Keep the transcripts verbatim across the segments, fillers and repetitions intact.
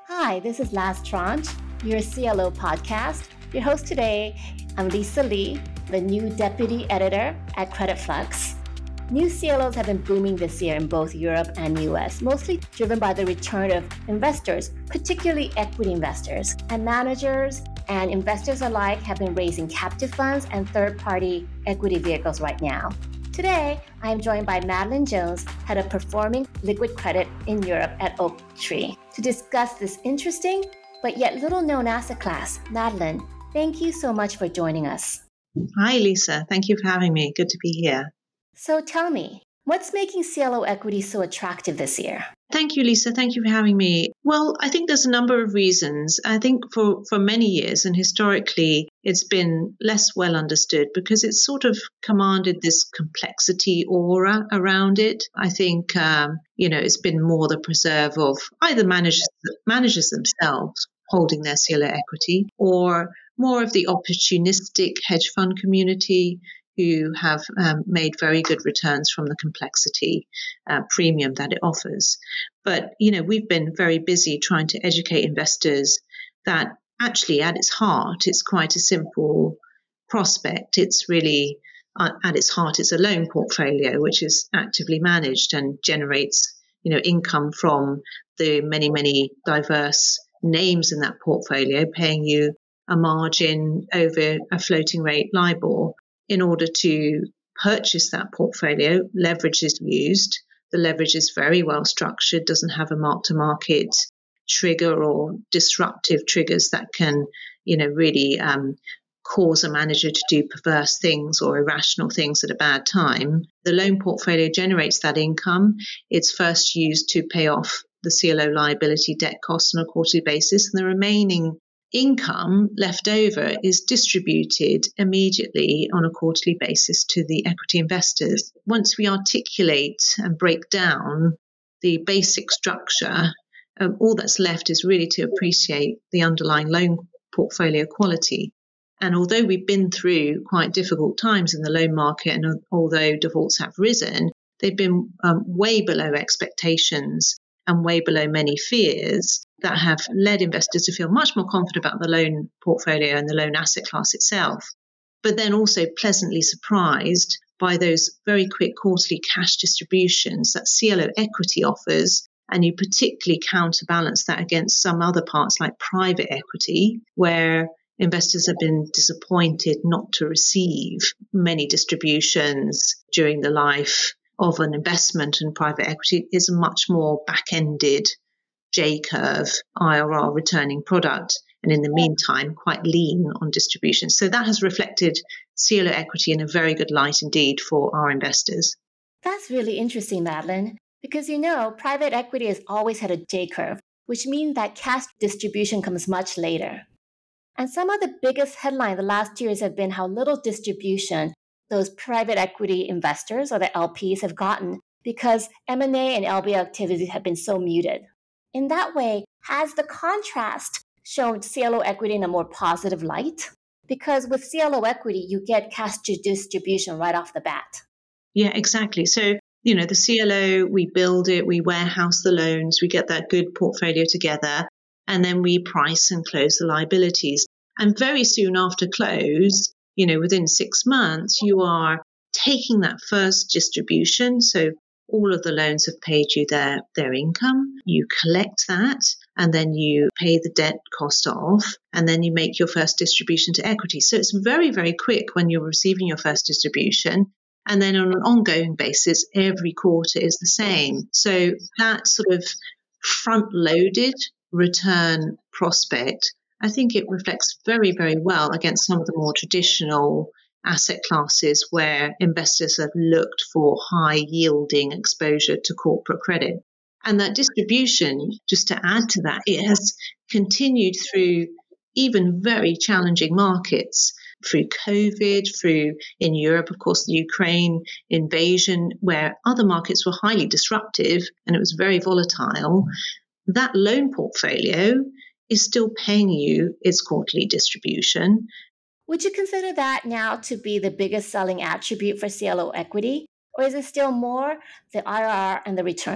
Hi, this is Last Tranche, your C L O podcast. Your host today, I'm Lisa Lee, the new deputy editor at Credit Flux. New C L Os have been booming this year in both Europe and U S, mostly driven by the return of investors, particularly equity investors. And managers and investors alike have been raising captive funds and third-party equity vehicles right now. Today, I am joined by Madeline Jones, head of performing liquid credit in Europe at Oaktree, to discuss this interesting but yet little-known asset class. Madeline, thank you so much for joining us. Hi, Lisa. Thank you for having me. Good to be here. So tell me, what's making C L O equity so attractive this year? Thank you, Lisa. Thank you for having me. Well, I think there's a number of reasons. I think for, for many years and historically, it's been less well understood because it's sort of commanded this complexity aura around it. I think, um, you know, it's been more the preserve of either managers, managers themselves holding their C L O equity or more of the opportunistic hedge fund community who have um, made very good returns from the complexity uh, premium that it offers. But, you know, we've been very busy trying to educate investors that actually at its heart, it's quite a simple prospect. It's really, uh, at its heart, it's a loan portfolio, which is actively managed and generates, you know, income from the many, many diverse names in that portfolio, paying you a margin over a floating rate LIBOR. In order to purchase that portfolio, leverage is used. The leverage is very well structured, doesn't have a mark-to-market trigger or disruptive triggers that can, you know, really um, cause a manager to do perverse things or irrational things at a bad time. The loan portfolio generates that income. It's first used to pay off the C L O liability debt costs on a quarterly basis, and the remaining income left over is distributed immediately on a quarterly basis to the equity investors. Once we articulate and break down the basic structure, um, all that's left is really to appreciate the underlying loan portfolio quality. And although we've been through quite difficult times in the loan market, and although defaults have risen, they've been um, way below expectations and way below many fears that have led investors to feel much more confident about the loan portfolio and the loan asset class itself, but then also pleasantly surprised by those very quick quarterly cash distributions that C L O equity offers. And you particularly counterbalance that against some other parts like private equity, where investors have been disappointed not to receive many distributions during the life of an investment, and private equity is a much more back-ended J-curve I R R returning product, and in the meantime quite lean on distribution. So that has reflected C L O equity in a very good light indeed for our investors. That's really interesting, Madeline, because you know, private equity has always had a J-curve, which means that cash distribution comes much later. And some of the biggest headlines the last years have been how little distribution those private equity investors or the L Ps have gotten because M and A and L B O activities have been so muted. In that way, has the contrast shown C L O equity in a more positive light? Because with C L O equity, you get cash distribution right off the bat. Yeah, exactly. So, you know, the C L O, we build it, we warehouse the loans, we get that good portfolio together, and then we price and close the liabilities. And very soon after close, you know, within six months, you are taking that first distribution. So all of the loans have paid you their, their income. You collect that, and then you pay the debt cost off, and then you make your first distribution to equity. So it's very, very quick when you're receiving your first distribution. And then on an ongoing basis, every quarter is the same. So that sort of front-loaded return prospect, I think it reflects very, very well against some of the more traditional asset classes where investors have looked for high-yielding exposure to corporate credit. And that distribution, just to add to that, it has continued through even very challenging markets, through COVID, through in Europe, of course, the Ukraine invasion, where other markets were highly disruptive and it was very volatile. That loan portfolio is still paying you its quarterly distribution. Would you consider that now to be the biggest selling attribute for C L O equity? Or is it still more the I R R and the returns?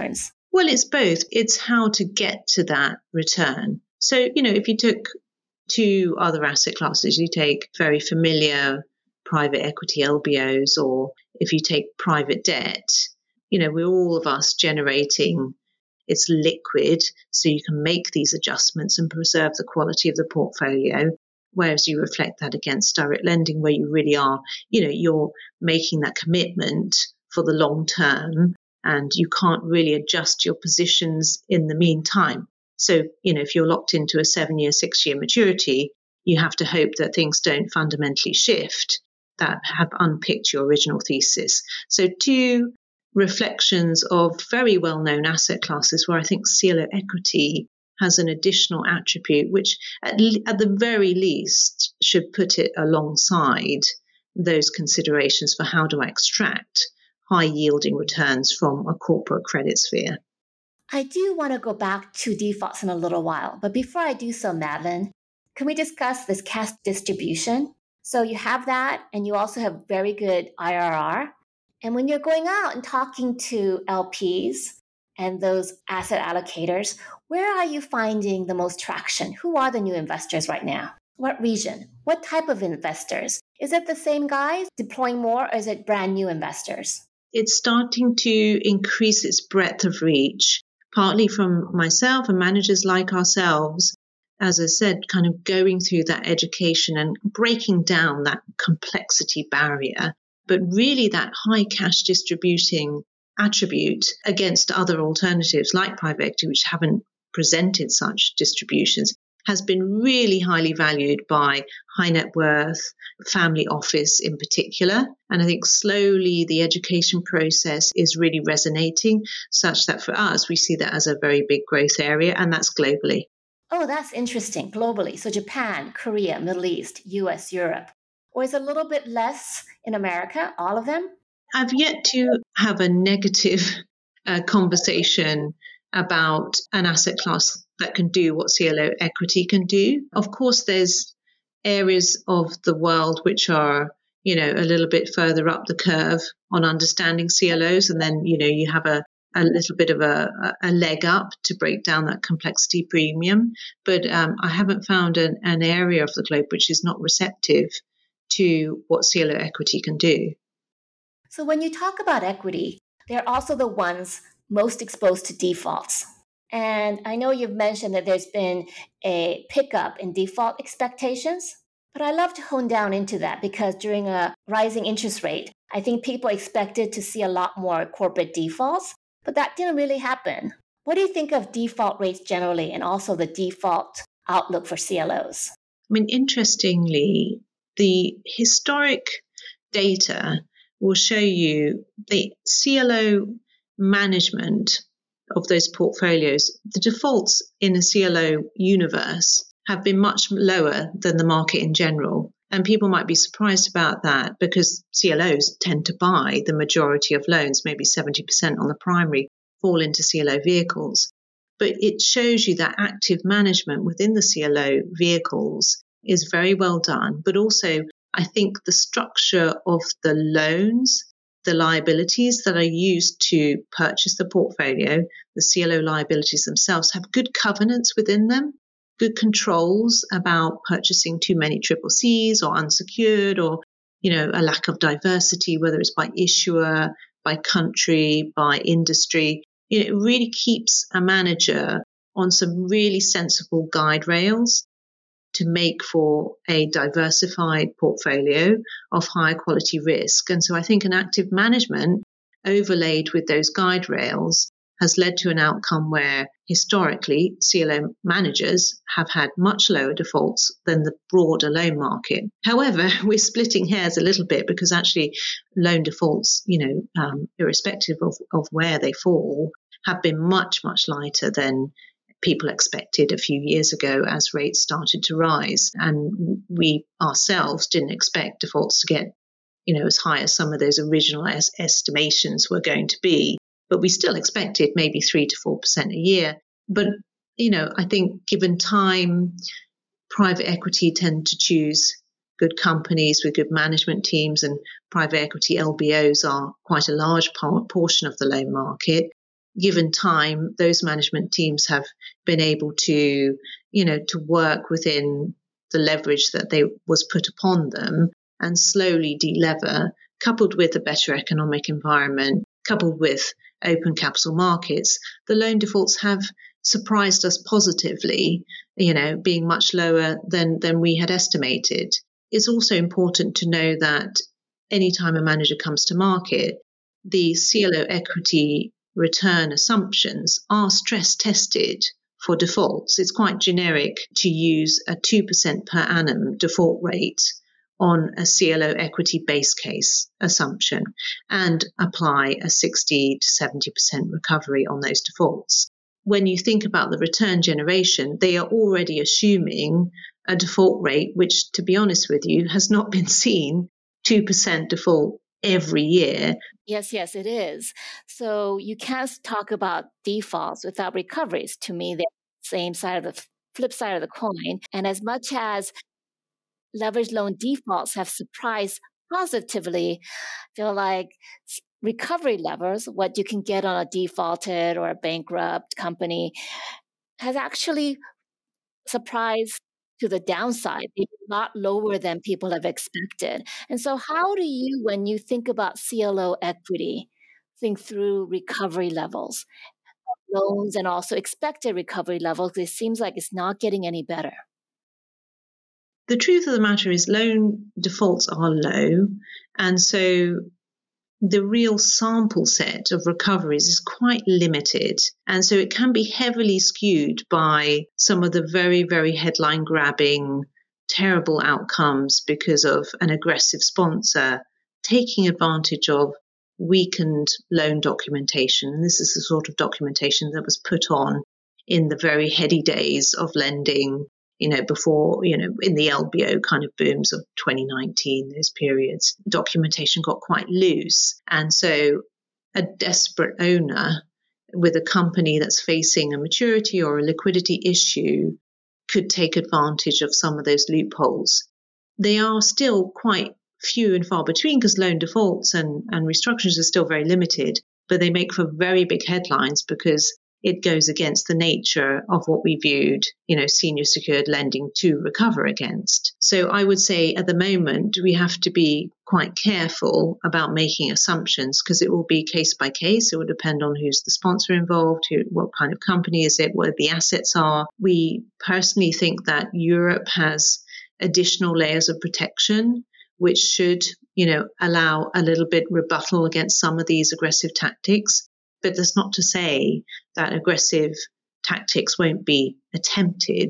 Well, it's both. It's how to get to that return. So, you know, if you took two other asset classes, you take very familiar private equity L B Os, or if you take private debt, you know, we're all of us generating, it's liquid, so you can make these adjustments and preserve the quality of the portfolio. Whereas you reflect that against direct lending, where you really are, you know, you're making that commitment for the long term, and you can't really adjust your positions in the meantime. So, you know, if you're locked into a seven year, six year maturity, you have to hope that things don't fundamentally shift that have unpicked your original thesis. So two reflections of very well known asset classes where I think C L O equity has an additional attribute, which at, le- at the very least should put it alongside those considerations for how do I extract high yielding returns from a corporate credit sphere. I do want to go back to defaults in a little while, but before I do so, Madeline, can we discuss this cash distribution? So you have that, and you also have very good I R R. And when you're going out and talking to L Ps and those asset allocators, where are you finding the most traction? Who are the new investors right now? What region? What type of investors? Is it the same guys deploying more, or is it brand new investors? It's starting to increase its breadth of reach, partly from myself and managers like ourselves, as I said, kind of going through that education and breaking down that complexity barrier, but really that high cash distributing attribute against other alternatives like private equity, which haven't presented such distributions, has been really highly valued by high net worth, family office in particular. And I think slowly the education process is really resonating, such that for us, we see that as a very big growth area, and that's globally. Oh, that's interesting. Globally. So Japan, Korea, Middle East, U S, Europe. Or is it a little bit less in America, all of them? I've yet to have a negative uh, conversation about an asset class that can do what C L O equity can do. Of course, there's areas of the world which are, you know, a little bit further up the curve on understanding C L Os. And then, you know, you have a, a little bit of a, a leg up to break down that complexity premium. But um, I haven't found an, an area of the globe which is not receptive to what C L O equity can do. So when you talk about equity, they're also the ones most exposed to defaults. And I know you've mentioned that there's been a pickup in default expectations, but I love to hone down into that because during a rising interest rate, I think people expected to see a lot more corporate defaults, but that didn't really happen. What do you think of default rates generally and also the default outlook for C L Os? I mean, interestingly, the historic data will show you the C L O management of those portfolios. The defaults in a C L O universe have been much lower than the market in general. And people might be surprised about that because C L Os tend to buy the majority of loans, maybe seventy percent on the primary fall into C L O vehicles. But it shows you that active management within the C L O vehicles is very well done. But also, I think the structure of the loans, the liabilities that are used to purchase the portfolio, the C L O liabilities themselves have good covenants within them, good controls about purchasing too many triple C's or unsecured, or, you know, a lack of diversity, whether it's by issuer, by country, by industry. You know, it really keeps a manager on some really sensible guide rails to make for a diversified portfolio of higher quality risk. And so I think an active management overlaid with those guide rails has led to an outcome where historically C L O managers have had much lower defaults than the broader loan market. However, we're splitting hairs a little bit because actually loan defaults, you know, um, irrespective of, of where they fall, have been much, much lighter than people expected a few years ago as rates started to rise. And we ourselves didn't expect defaults to get, you know, as high as some of those original es- estimations were going to be. But we still expected maybe three to four percent a year. But, you know, I think given time, private equity tend to choose good companies with good management teams, and private equity L B Os are quite a large part, portion of the loan market. given time, those management teams have been able to, you know, to work within the leverage that they was put upon them and slowly delever, coupled with a better economic environment, coupled with open capital markets. The loan defaults have surprised us positively, you know, being much lower than, than we had estimated. It's also important to know that anytime a manager comes to market, the C L O equity return assumptions are stress tested for defaults. It's quite generic to use a two percent per annum default rate on a C L O equity base case assumption and apply a sixty to seventy percent recovery on those defaults. When you think about the return generation, they are already assuming a default rate, which, to be honest with you, has not been seen two percent default every year. Yes, yes, it is. So you can't talk about defaults without recoveries. To me, they're the same side of the flip side of the coin. And as much as leveraged loan defaults have surprised positively, I feel like recovery levers, what you can get on a defaulted or a bankrupt company, has actually surprised to the downside, maybe a lot lower than people have expected. And so how do you, when you think about C L O equity, think through recovery levels, loans, and also expected recovery levels? It seems like it's not getting any better. The truth of the matter is loan defaults are low, and so the real sample set of recoveries is quite limited. And so it can be heavily skewed by some of the very, very headline grabbing, terrible outcomes because of an aggressive sponsor taking advantage of weakened loan documentation. And this is the sort of documentation that was put on in the very heady days of lending, you know, before, you know, in the L B O kind of booms of twenty nineteen, those periods, documentation got quite loose. And so a desperate owner with a company that's facing a maturity or a liquidity issue could take advantage of some of those loopholes. They are still quite few and far between because loan defaults and, and restructures are still very limited, but they make for very big headlines because it goes against the nature of what we viewed, you know, senior secured lending to recover against. So I would say at the moment, we have to be quite careful about making assumptions because it will be case by case. It will depend on who's the sponsor involved, who, what kind of company is it, what the assets are. We personally think that Europe has additional layers of protection, which should, you know, allow a little bit rebuttal against some of these aggressive tactics. But that's not to say that aggressive tactics won't be attempted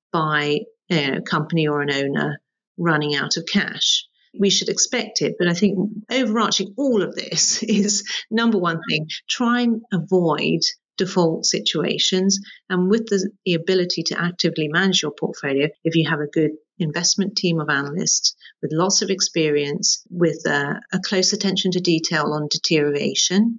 by a company or an owner running out of cash. We should expect it. But I think overarching all of this is, number one thing, try and avoid default situations. And with the, the ability to actively manage your portfolio, if you have a good investment team of analysts with lots of experience, with uh, a close attention to detail on deterioration,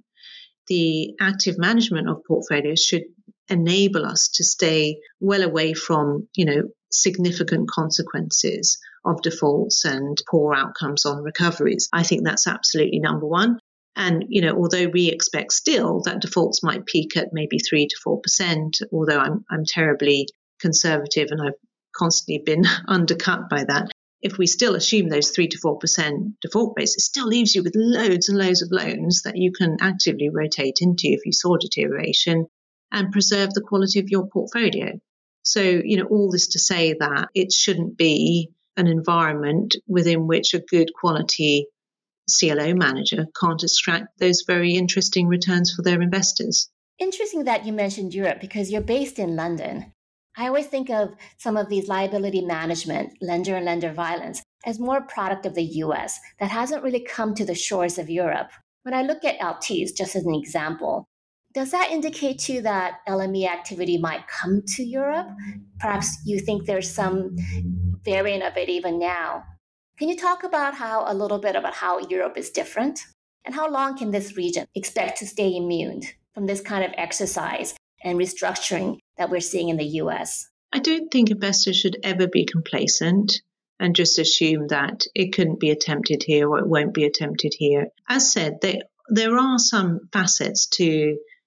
the active management of portfolios should enable us to stay well away from, you know, significant consequences of defaults and poor outcomes on recoveries. I think that's absolutely number one. And, you know, although we expect still that defaults might peak at maybe three to four percent, although I'm I'm terribly conservative and I've constantly been undercut by that. If we still assume those three to four percent default rates, it still leaves you with loads and loads of loans that you can actively rotate into if you saw deterioration and preserve the quality of your portfolio. So, you know, all this to say that it shouldn't be an environment within which a good quality C L O manager can't extract those very interesting returns for their investors. Interesting that you mentioned Europe because you're based in London. I always think of some of these liability management, lender and lender violence, as more a product of the U S that hasn't really come to the shores of Europe. When I look at L Ts, just as an example, does that indicate to you that L M E activity might come to Europe? Perhaps you think there's some variant of it even now. Can you talk about how a little bit about how Europe is different? And how long can this region expect to stay immune from this kind of exercise and restructuring that we're seeing in the U S? I don't think investors should ever be complacent and just assume that it couldn't be attempted here or it won't be attempted here. As said, they, there are some facets to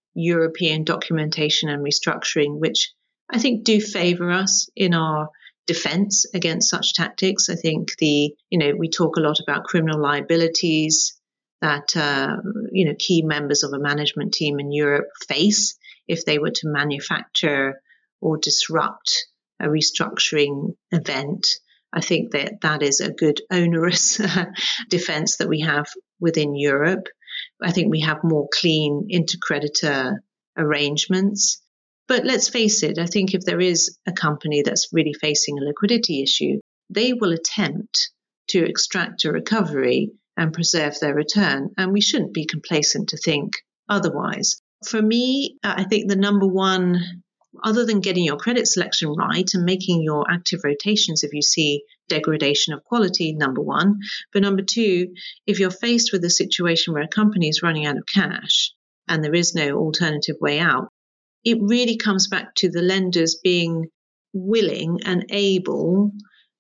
European documentation and restructuring, which I think do favor us in our defense against such tactics. I think the, you know, we talk a lot about criminal liabilities that, uh, you know, key members of a management team in Europe face if they were to manufacture or disrupt a restructuring event. I think that that is a good onerous defense that we have within Europe. I think we have more clean intercreditor arrangements. But let's face it, I think if there is a company that's really facing a liquidity issue, they will attempt to extract a recovery and preserve their return. And we shouldn't be complacent to think otherwise. For me, I think the number one, other than getting your credit selection right and making your active rotations if you see degradation of quality, number one. But number two, if you're faced with a situation where a company is running out of cash and there is no alternative way out, it really comes back to the lenders being willing and able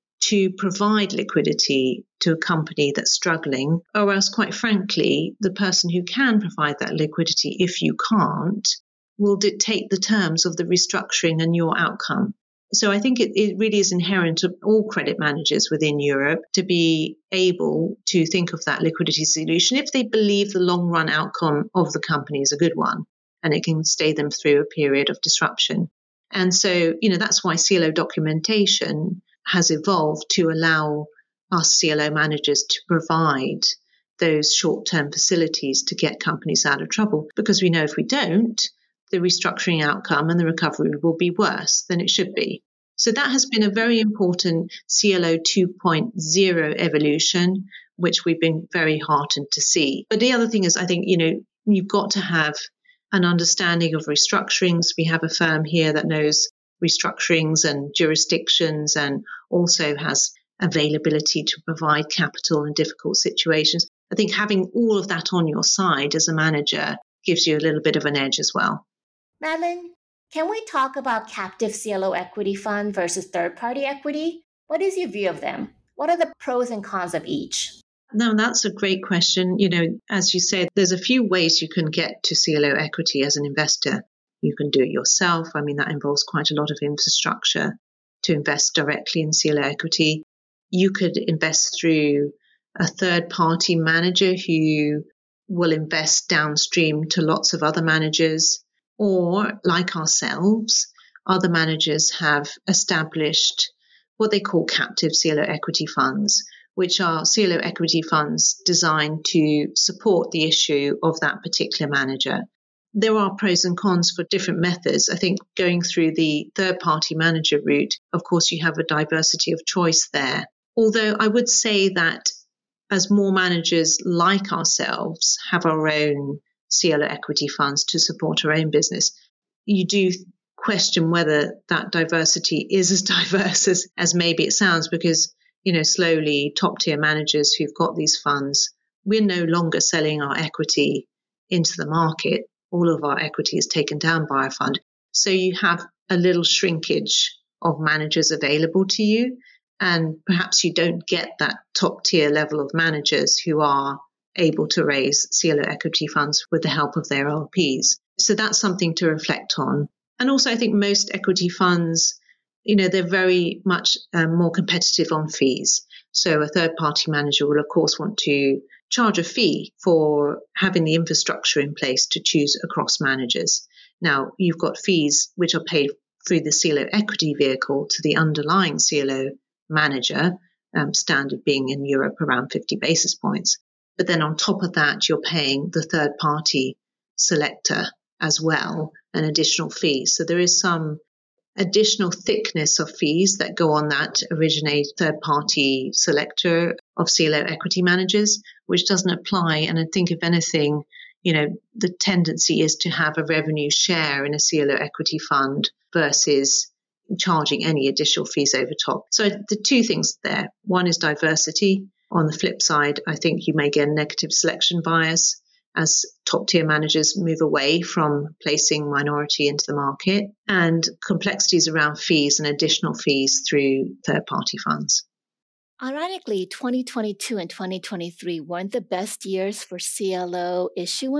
to provide liquidity to a company that's struggling, or else, quite frankly, the person who can provide that liquidity, if you can't, will dictate the terms of the restructuring and your outcome. So I think it, it really is inherent to all credit managers within Europe to be able to think of that liquidity solution if they believe the long run outcome of the company is a good one and it can stay them through a period of disruption. And so, you know, that's why C L O documentation has evolved to allow us C L O managers to provide those short-term facilities to get companies out of trouble, because we know if we don't, the restructuring outcome and the recovery will be worse than it should be. So that has been a very important C L O two point oh evolution, which we've been very heartened to see. But the other thing is, I think, you know, you've got to have an understanding of restructurings. We have a firm here that knows restructurings and jurisdictions and also has availability to provide capital in difficult situations. I think having all of that on your side as a manager gives you a little bit of an edge as well. Madeline, can we talk about captive C L O equity fund versus third-party equity? What is your view of them? What are the pros and cons of each? No, that's a great question. You know, as you said, there's a few ways you can get to C L O equity as an investor. You can do it yourself. I mean, that involves quite a lot of infrastructure to invest directly in C L O equity. You could invest through a third-party manager who will invest downstream to lots of other managers. Or, like ourselves, other managers have established what they call captive C L O equity funds, which are C L O equity funds designed to support the issue of that particular manager. There are pros and cons for different methods. I think going through the third-party manager route, of course, you have a diversity of choice there. Although I would say that as more managers like ourselves have our own C L O equity funds to support our own business, you do question whether that diversity is as diverse as, as maybe it sounds, because, you know, slowly top-tier managers who've got these funds, we're no longer selling our equity into the market. All of our equity is taken down by a fund. So you have a little shrinkage of managers available to you, and perhaps you don't get that top-tier level of managers who are able to raise C L O equity funds with the help of their L Ps. So that's something to reflect on. And also, I think most equity funds, you know, they're very much um, more competitive on fees. So a third-party manager will, of course, want to charge a fee for having the infrastructure in place to choose across managers. Now, you've got fees which are paid through the C L O equity vehicle to the underlying C L O manager, um, standard being in Europe around fifty basis points. But then on top of that, you're paying the third-party selector as well an additional fee. So there is some additional thickness of fees that go on that originate third-party selector of C L O equity managers, which doesn't apply. And I think, if anything, you know, the tendency is to have a revenue share in a C L O equity fund versus charging any additional fees over top. So the two things there. One is diversity. On the flip side, I think you may get a negative selection bias as top-tier managers move away from placing minority into the market, and complexities around fees and additional fees through third-party funds. Ironically, twenty twenty-two and twenty twenty-three weren't the best years for C L O issuance.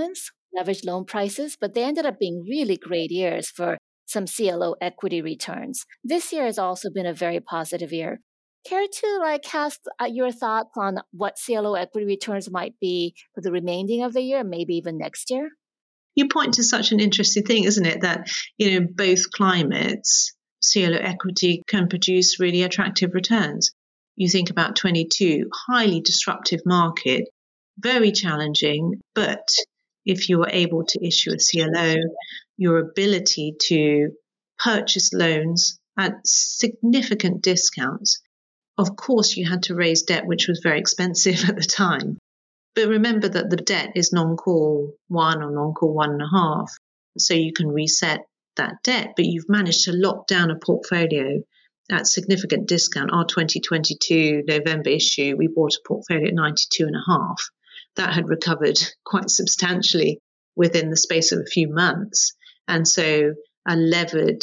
leveraged loan prices, but they ended up being really great years for some C L O equity returns. This year has also been a very positive year. Care to like cast uh, your thoughts on what C L O equity returns might be for the remaining of the year, maybe even next year? You point to such an interesting thing, isn't it? That, you know, both climates, C L O equity can produce really attractive returns. You think about twenty-two, highly disruptive market, very challenging, but if you were able to issue a C L O, your ability to purchase loans at significant discounts. Of course, you had to raise debt, which was very expensive at the time. But remember that the debt is non-call one or non-call one and a half. So you can reset that debt, but you've managed to lock down a portfolio at significant discount. Our twenty twenty-two November issue, we bought a portfolio at ninety-two and a half. That had recovered quite substantially within the space of a few months. And so a levered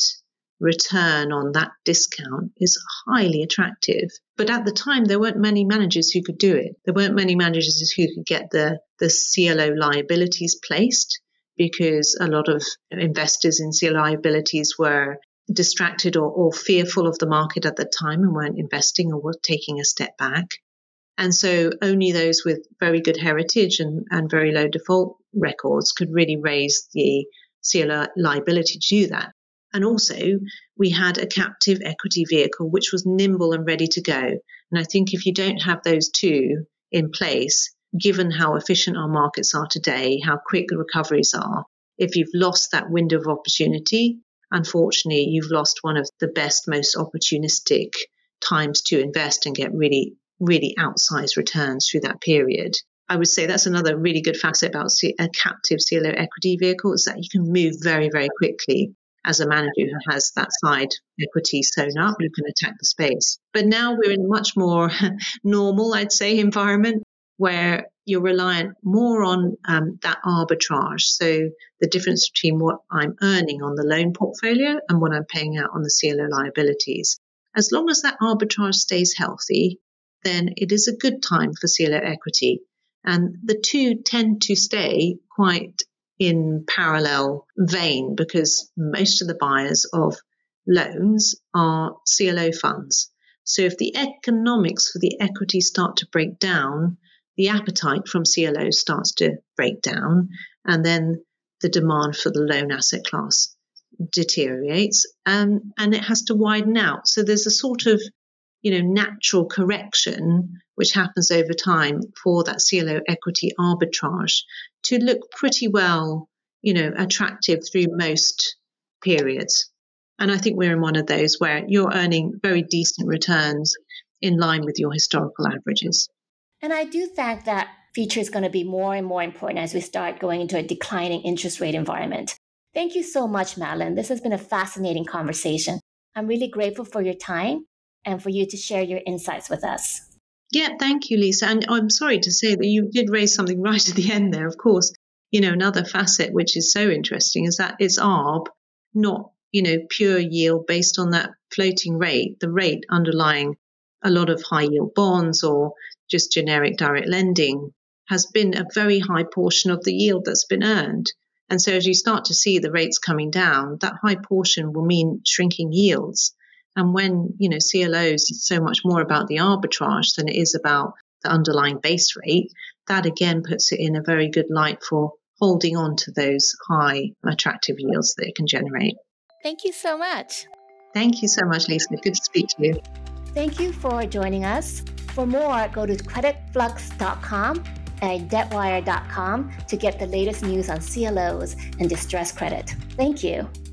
return on that discount is highly attractive. But at the time, there weren't many managers who could do it. There weren't many managers who could get the, the C L O liabilities placed, because a lot of investors in C L O liabilities were distracted or, or fearful of the market at the time and weren't investing or were taking a step back. And so only those with very good heritage and, and very low default records could really raise the C L O liability to do that. And also, we had a captive equity vehicle which was nimble and ready to go. And I think if you don't have those two in place, given how efficient our markets are today, how quick the recoveries are, if you've lost that window of opportunity, unfortunately, you've lost one of the best, most opportunistic times to invest and get really, really outsized returns through that period. I would say that's another really good facet about a captive C L O equity vehicle, is that you can move very, very quickly. As a manager who has that side equity sewn up, you can attack the space. But now we're in a much more normal, I'd say, environment where you're reliant more on um, that arbitrage. So the difference between what I'm earning on the loan portfolio and what I'm paying out on the C L O liabilities. As long as that arbitrage stays healthy, then it is a good time for C L O equity. And the two tend to stay quite in parallel vein, because most of the buyers of loans are C L O funds. So if the economics for the equity start to break down, the appetite from C L Os starts to break down, and then the demand for the loan asset class deteriorates, um, and it has to widen out. So there's a sort of, you know, natural correction which happens over time for that C L O equity arbitrage to look pretty well, you know, attractive through most periods. And I think we're in one of those where you're earning very decent returns in line with your historical averages. And I do think that feature is going to be more and more important as we start going into a declining interest rate environment. Thank you so much, Madeline. This has been a fascinating conversation. I'm really grateful for your time and for you to share your insights with us. Yeah, thank you, Lisa. And I'm sorry to say that you did raise something right at the end there. Of course, you know, another facet which is so interesting is that it's A R B, not, you know, pure yield based on that floating rate, the rate underlying a lot of high yield bonds or just generic direct lending has been a very high portion of the yield that's been earned. And so as you start to see the rates coming down, that high portion will mean shrinking yields. And when, you know, C L Os is so much more about the arbitrage than it is about the underlying base rate, that again puts it in a very good light for holding on to those high attractive yields that it can generate. Thank you so much. Thank you so much, Lisa. Good to speak to you. Thank you for joining us. For more, go to credit flux dot com and debtwire dot com to get the latest news on C L Os and distressed credit. Thank you.